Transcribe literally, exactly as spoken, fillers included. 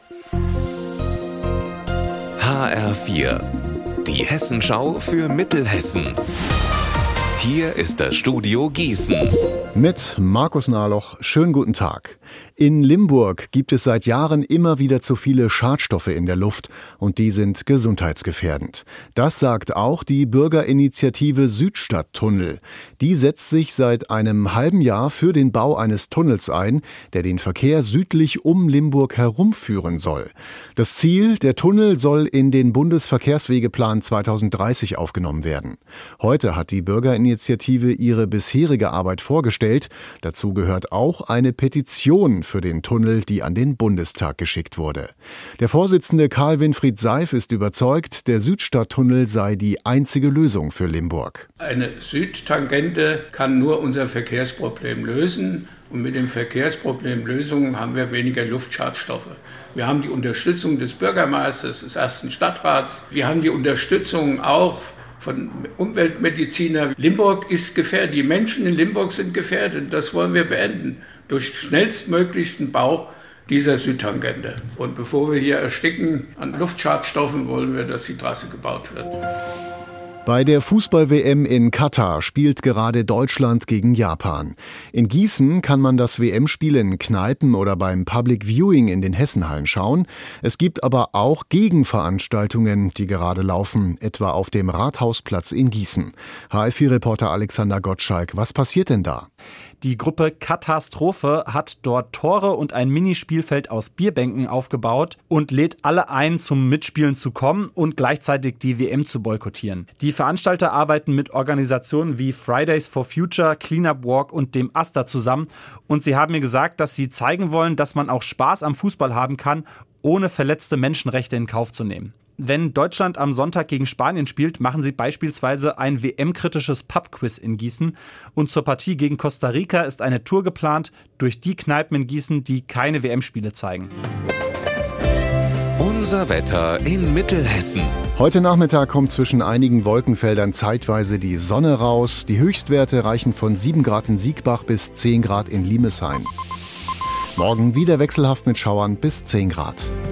H R vier, die Hessenschau für Mittelhessen. Hier ist das Studio Gießen. Mit Markus Nahloch, schönen guten Tag. In Limburg gibt es seit Jahren immer wieder zu viele Schadstoffe in der Luft und die sind gesundheitsgefährdend. Das sagt auch die Bürgerinitiative Südstadttunnel. Die setzt sich seit einem halben Jahr für den Bau eines Tunnels ein, der den Verkehr südlich um Limburg herumführen soll. Das Ziel, der Tunnel soll in den Bundesverkehrswegeplan zweitausenddreißig aufgenommen werden. Heute hat die Bürgerinitiative ihre bisherige Arbeit vorgestellt. Dazu gehört auch eine Petition für den Tunnel, die an den Bundestag geschickt wurde. Der Vorsitzende Karl-Winfried Seif ist überzeugt, der Südstadttunnel sei die einzige Lösung für Limburg. Eine Südtangente kann nur unser Verkehrsproblem lösen. Und mit dem Verkehrsproblemlösung haben wir weniger Luftschadstoffe. Wir haben die Unterstützung des Bürgermeisters, des ersten Stadtrats. Wir haben die Unterstützung auch von Umweltmedizinern. Limburg ist gefährdet. Die Menschen in Limburg sind gefährdet. Das wollen wir beenden durch schnellstmöglichsten Bau dieser Südtangente. Und bevor wir hier ersticken an Luftschadstoffen, wollen wir, dass die Trasse gebaut wird. Bei der Fußball-W M in Katar spielt gerade Deutschland gegen Japan. In Gießen kann man das W M-Spiel in Kneipen oder beim Public Viewing in den Hessenhallen schauen. Es gibt aber auch Gegenveranstaltungen, die gerade laufen, etwa auf dem Rathausplatz in Gießen. H R vier-Reporter Alexander Gottschalk, was passiert denn da? Die Gruppe Katastrophe hat dort Tore und ein Minispielfeld aus Bierbänken aufgebaut und lädt alle ein, zum Mitspielen zu kommen und gleichzeitig die W M zu boykottieren. Die Veranstalter arbeiten mit Organisationen wie Fridays for Future, Cleanup Walk und dem AStA zusammen und sie haben mir gesagt, dass sie zeigen wollen, dass man auch Spaß am Fußball haben kann, ohne verletzte Menschenrechte in Kauf zu nehmen. Wenn Deutschland am Sonntag gegen Spanien spielt, machen sie beispielsweise ein W M-kritisches Pub-Quiz in Gießen. Und zur Partie gegen Costa Rica ist eine Tour geplant durch die Kneipen in Gießen, die keine W M-Spiele zeigen. Unser Wetter in Mittelhessen. Heute Nachmittag kommt zwischen einigen Wolkenfeldern zeitweise die Sonne raus. Die Höchstwerte reichen von sieben Grad in Siegbach bis zehn Grad in Limeshain. Morgen wieder wechselhaft mit Schauern bis zehn Grad.